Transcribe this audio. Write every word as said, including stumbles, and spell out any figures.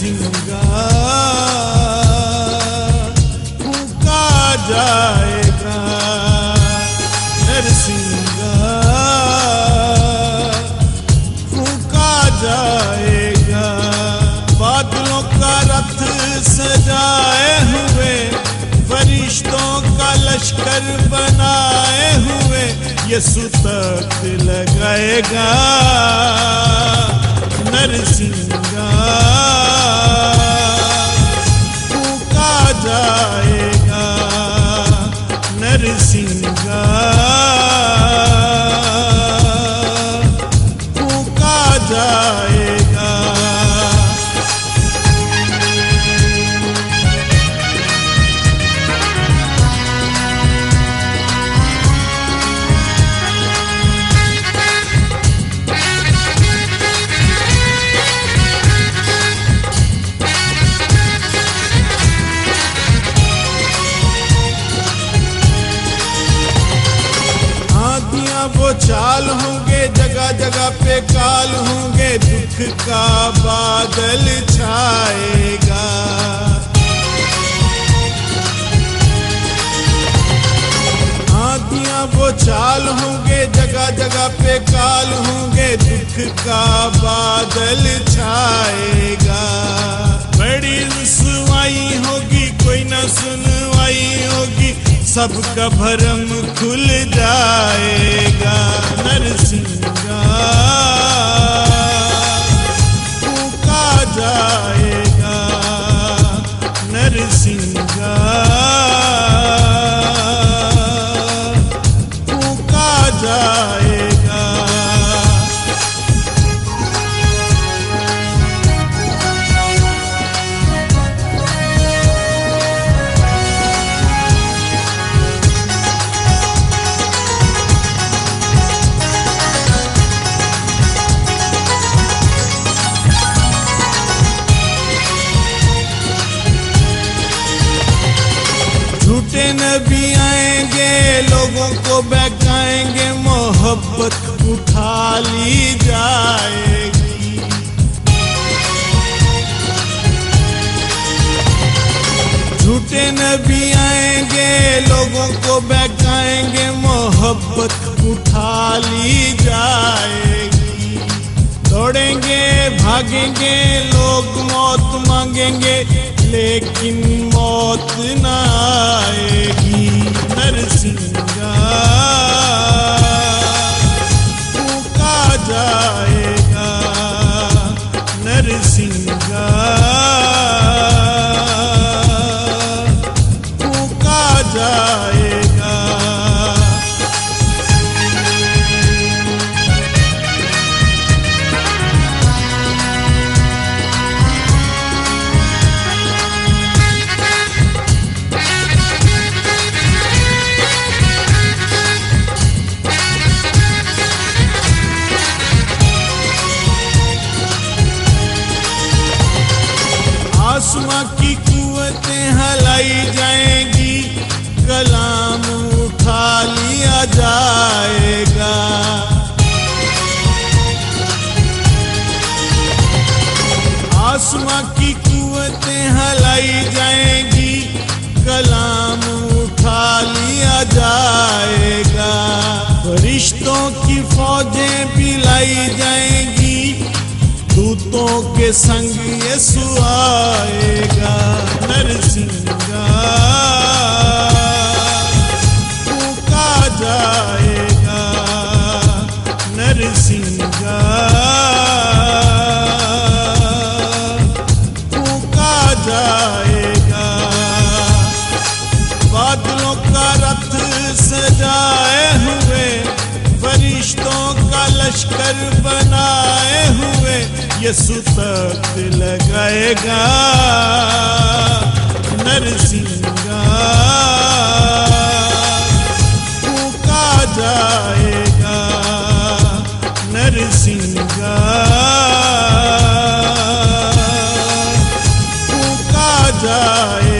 नरसिंगा फूका जाएगा, नरसिंगा फूका जाएगा। बादलों का रथ सजाए हुए, फरिश्तों का लश्कर बनाए हुए, यसु तख्त लगाएगा, नरसिंगा फूका जाएगा, नरसिंगा फूका जाएगा। वो चाल होंगे, जगह जगह पे काल होंगे, दुख का बादल छाएगा। आंधियां वो चाल होंगे, जगह जगह पे काल होंगे, दुख का बादल छाएगा। बड़ी रुसवाई होगी, कोई न सुनवाई होगी, सबका भरम खुल जाएगा, नरसिंगा फूका जाएगा, नरसिंगा फूका जाएगा। झूठे नबी आएंगे, लोगों को बहकाएंगे, मोहब्बत उठा ली जाएगी। झूठे नबी आएंगे, लोगों को बहकाएंगे, मोहब्बत उठा ली जाएगी। दौड़ेंगे भागेंगे लोग, मौत मांगेंगे, लेकिन मौत न आएगी, नरसिंगा फूका जाएगा, नरसिंगा फूका जाएगा। आसमां की कुव्वतें हलाई जाएंगी, कलाम उठा लिया जाएगा। आसमां की कुव्वतें हलाई जाएंगी, कलाम उठा लिया जाएगा। फरिश्तों की फौजें भी लाई जाएंगी, दूतों के संग यसु आएगा, नरसिंगा फूका जाएगा, नरसिंगा फूका जाएगा। बादलों का रथ सजाए हुए, फरिश्तों का लश्कर बनाए हुए, यसु तख्त लगाएगा, नरसिंगा फूका जाएगा, नरसिंगा फूका जाएगा।